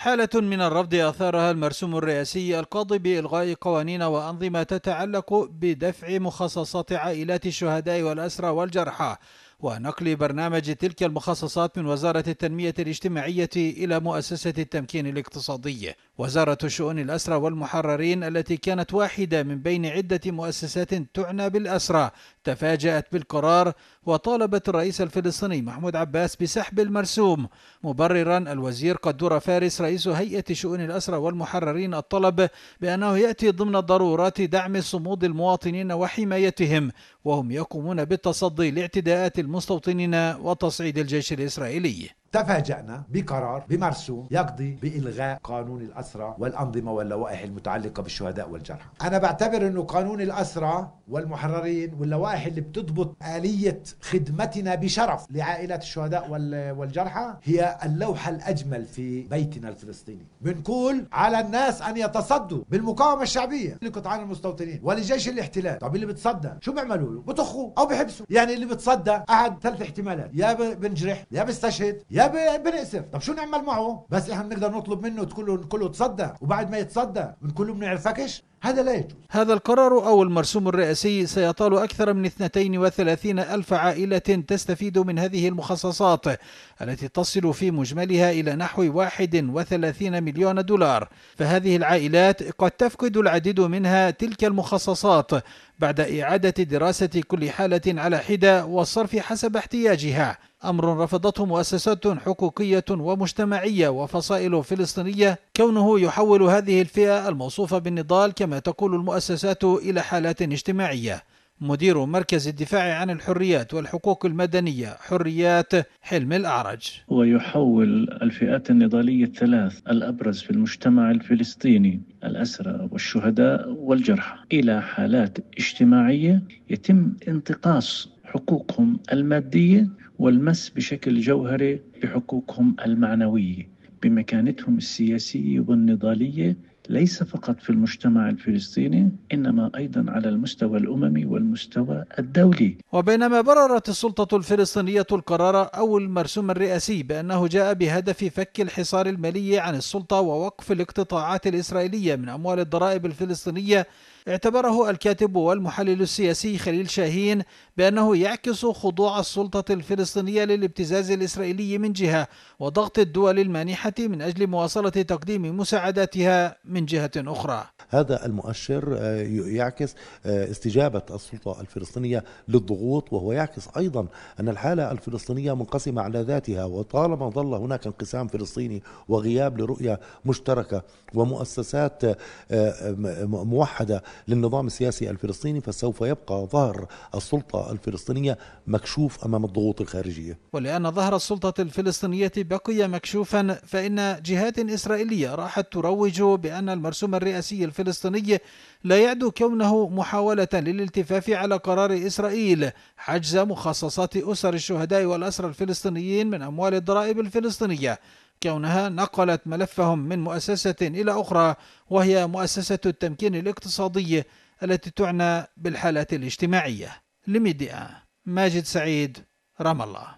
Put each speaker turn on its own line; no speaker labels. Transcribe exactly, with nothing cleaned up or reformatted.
حالة من الرفض أثارها المرسوم الرئاسي القاضي بإلغاء قوانين وأنظمة تتعلق بدفع مخصصات عائلات الشهداء والأسرى والجرحى، ونقل برنامج تلك المخصصات من وزارة التنمية الاجتماعية إلى مؤسسة التمكين الاقتصادي. وزارة شؤون الأسرى والمحررين التي كانت واحدة من بين عدة مؤسسات تعنى بالأسرى تفاجأت بالقرار، وطالبت الرئيس الفلسطيني محمود عباس بسحب المرسوم، مبررا الوزير قدور فارس رئيس هيئة شؤون الأسرى والمحررين الطلب بأنه يأتي ضمن ضرورات دعم صمود المواطنين وحمايتهم، وهم يقومون بالتصدي لاعتداءات المستوطنين وتصعيد الجيش الإسرائيلي.
تفاجأنا بقرار بمرسوم يقضي بإلغاء قانون الأسرى والأنظمة واللوائح المتعلقة بالشهداء والجرحى. أنا بعتبر أنه قانون الأسرى والمحررين واللوائح اللي بتضبط آلية خدمتنا بشرف لعائلات الشهداء والجرحى هي اللوحة الأجمل في بيتنا الفلسطيني. بنقول على الناس أن يتصدوا بالمقاومة الشعبية لقطعان المستوطنين ولجيش الاحتلال. طب اللي بتصدى شو بيعملوا له؟ بطخوا أو بحبسوا. يعني اللي بتصدى قعد ثلاث احتمالات، يا بنجرح يا بيستشهد يا بنقسم. طب شو نعمل معه؟ بس احنا بنقدر نطلب منه تقول كله تصدى، وبعد ما يتصدى بنقول له بنعرفكش؟ هذا لا يجوز.
هذا القرار أو المرسوم الرئاسي سيطال أكثر من اثنتين وثلاثين ألف عائلة تستفيد من هذه المخصصات التي تصل في مجملها إلى نحو واحد وثلاثين مليون دولار، فهذه العائلات قد تفقد العديد منها تلك المخصصات بعد إعادة دراسة كل حالة على حدة والصرف حسب احتياجها، أمر رفضته مؤسسات حقوقية ومجتمعية وفصائل فلسطينية، كونه يحول هذه الفئة الموصوفة بالنضال كما تقول المؤسسات إلى حالات اجتماعية. مدير مركز الدفاع عن الحريات والحقوق المدنية حريات حلم الأعرج:
ويحول الفئات النضالية الثلاث الأبرز في المجتمع الفلسطيني الأسرى والشهداء والجرحى إلى حالات اجتماعية يتم انتقاص حقوقهم المادية والمس بشكل جوهري بحقوقهم المعنوية بمكانتهم السياسية والنضالية، ليس فقط في المجتمع الفلسطيني إنما أيضا على المستوى الأممي والمستوى الدولي.
وبينما بررت السلطة الفلسطينية القرار أو المرسوم الرئاسي بأنه جاء بهدف فك الحصار المالي عن السلطة ووقف الاقتطاعات الإسرائيلية من أموال الضرائب الفلسطينية، اعتبره الكاتب والمحلل السياسي خليل شاهين بأنه يعكس خضوع السلطة الفلسطينية للابتزاز الإسرائيلي من جهة، وضغط الدول المانحة من أجل مواصلة تقديم مساعداتها من جهة أخرى.
هذا المؤشر يعكس استجابة السلطة الفلسطينية للضغوط، وهو يعكس أيضا أن الحالة الفلسطينية منقسمة على ذاتها، وطالما ظل هناك انقسام فلسطيني وغياب لرؤية مشتركة ومؤسسات موحدة للنظام السياسي الفلسطيني فسوف يبقى ظهر السلطة الفلسطينية مكشوف أمام الضغوط الخارجية.
ولأن ظهر السلطة الفلسطينية بقي مكشوفا، فإن جهات إسرائيلية راحت تروج بأن المرسوم الرئاسي الفلسطيني لا يعدو كونه محاولة للالتفاف على قرار إسرائيل حجز مخصصات أسر الشهداء والأسرى الفلسطينيين من أموال الضرائب الفلسطينية، كونها نقلت ملفهم من مؤسسة إلى أخرى وهي مؤسسة التمكين الاقتصادي التي تعنى بالحالات الاجتماعية. لميديا، ماجد سعيد، رام الله.